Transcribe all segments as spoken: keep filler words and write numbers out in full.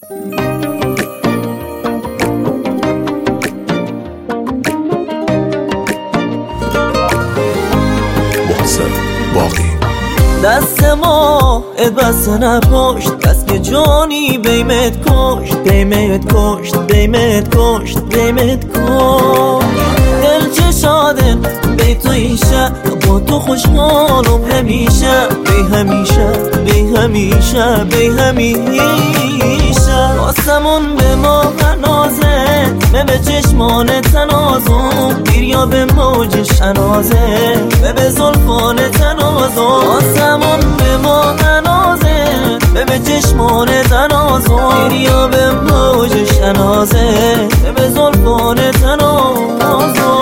دست ما بس نپشت، دست که جانی بیمت کشت، بیمت کشت، بیمت کشت، بیمت کشت. دل چه شادن بی تو ایشه، با تو خوشحالم همیشه، بی همیشه، بی همیشه، بی همیشه. آسمون به ما نازه، به به چشمان تنازم، گیریا به موج شنازه، به به زلفان تنازم. آسمون به ما نازه، به به چشمان تنازم، گیریا به موج شنازه، به به زلفان تنازم.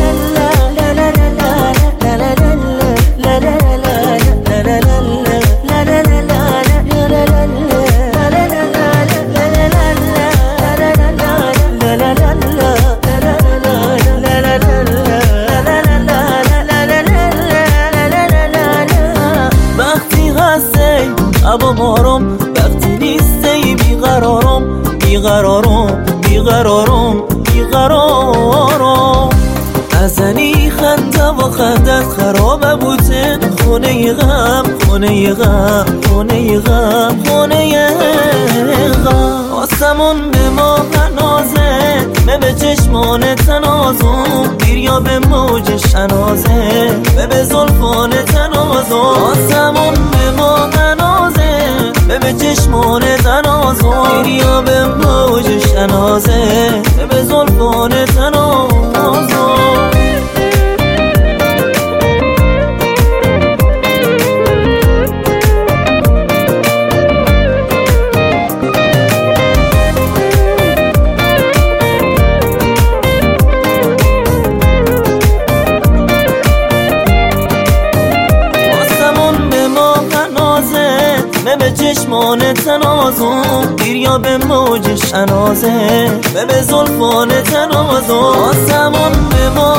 ابا مارم وقتی نیستی بیقرارم، بیقرارم، بیقرارم، بیقرارم. ازنی خنده و خندت خرابه بوده، خونه غم، خونه غم، خونه غم، خونه غم. آسمون به ما نازه، به به چشمان تنازم، گیریا به موج شنازه، به به زلفان تنازم. آسمون به ما به به چشمان تنازم، گیریا به موج شنازه، به به زلفان تنازم. به به چشمان تنازم، گیریا به موج شنازه، به به زلفان تنازم. آسمون به ما